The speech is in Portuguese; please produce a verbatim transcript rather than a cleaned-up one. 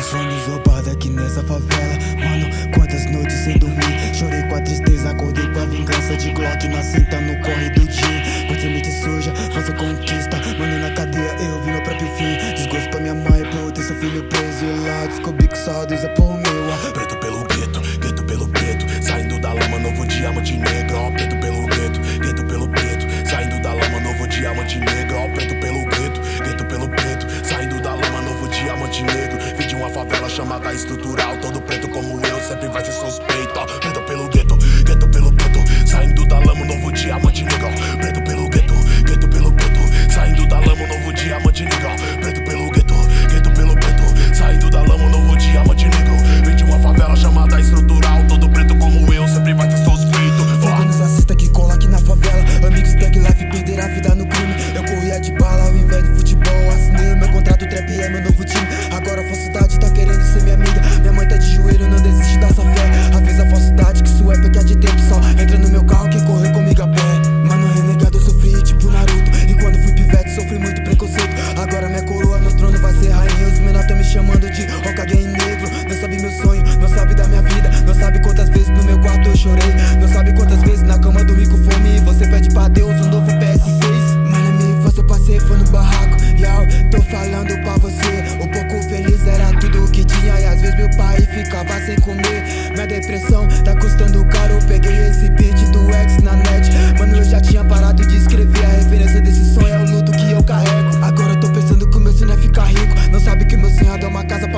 sonhos roubado aqui nessa favela. Mano, quantas noites sem dormir. Chorei com a tristeza, acordei com a vingança de Glock na cinta no corre do dia. Com semente suja, faço conquista. Mano, na cadeia eu vi meu próprio fim. Desgosto pra minha mãe por ter seu filho preso. E lá descobri que só Deus é por meu. Preto pelo gueto, gueto pelo preto. Saindo da lama, novo diamante negro. Ó, preto pelo gueto, gueto pelo preto. Saindo da lama, novo diamante negro. Ó, preto pelo gueto, gueto pelo preto. Saindo da lama, novo diamante negro. Vim de uma favela chamada estrutural. Todo preto como eu sempre vai ser suspeito. Ó, preto pelo gueto, gueto pelo preto. Saindo da lama, novo diamante negro. Ó, preto pelo gueto, gueto pelo preto. Saindo da lama, novo diamante negro. Ó, preto pelo gueto, gueto pelo preto. Saindo da lama, novo diamante negro. Vim de uma favela chamada estrutural. Todo preto como eu sempre vai ter suspeito. Fogo nos assista que cola aqui na favela. Amigos tag life, perder a vida no crime. Eu corria de bala ao invés de futebol. Assinei o meu contrato, trap é meu novo time. Agora a falsidade tá querendo ser minha amiga. Minha mãe tá de joelho, não desiste dessa fé. Avisa a falsidade que isso é porque é de tempo só. Entra no meu carro, quem correu comigo a pé. Mano, renegado eu sofri tipo Naruto. E quando fui pivete sofri muito preconceito. Agora minha coroa no trono vai ser rainha. Os menores tão me chamando de Hokage negro. Não sabe meu sonho, não sabe da minha vida. Não sabe quantas vezes no meu quarto eu chorei. Não sabe quantas vezes na cama dormi com fome. E você pede pra Deus um novo P S seis. Mano, minha infância eu passei foi no barraco. Yau, tô falando pra você. O pouco feliz era tudo o que tinha. E às vezes meu pai ficava sem comer. Minha depressão tá custando caro. Eu peguei esse beat do ex na net. Mano, eu já tinha parado de escrever. A referência desse sonho é o luto que eu carrego. Agora eu tô pensando que o meu sonho é ficar rico. Não sabe que o meu sonho é dar uma casa pra